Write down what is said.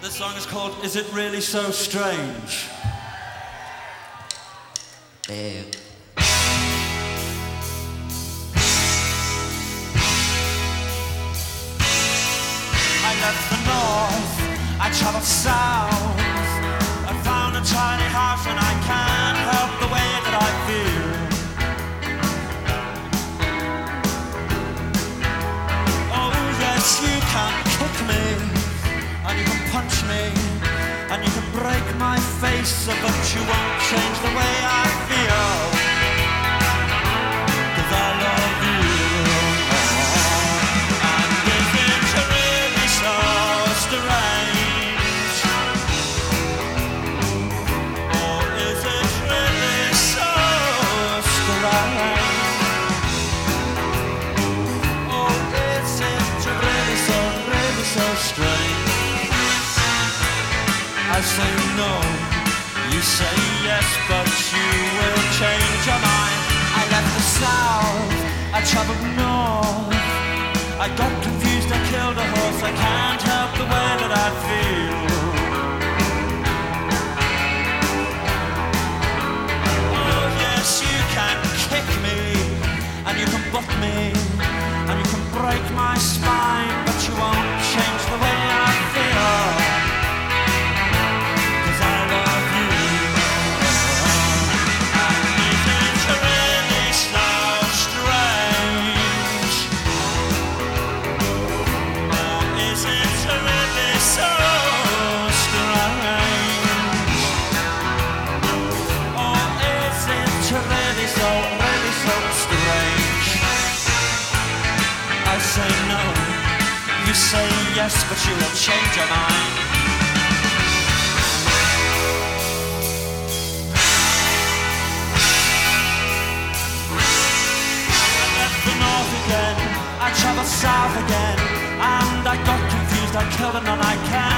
This song is called Is It Really So Strange? I left the north, I traveled south. I found a tiny house and I can't help the way that I feel. Oh yes, you can kick me, and you can punch me, and you can break my face, but you won't change the way I feel. 'Cause I love you. And is it really so strange? Or is it really so strange? Or is it really so strange? I say no, you say yes, but you will change your mind. I left the south, I traveled north. I got confused, I killed a horse. I can't help the way that I feel. Oh yes, you can kick me, and you can butt me, and you can break my spine, but you won't change the way I feel. Say no, you say yes, but you won't change your mind. I left the north again, I traveled south again, and I got confused, I killed a nun I can.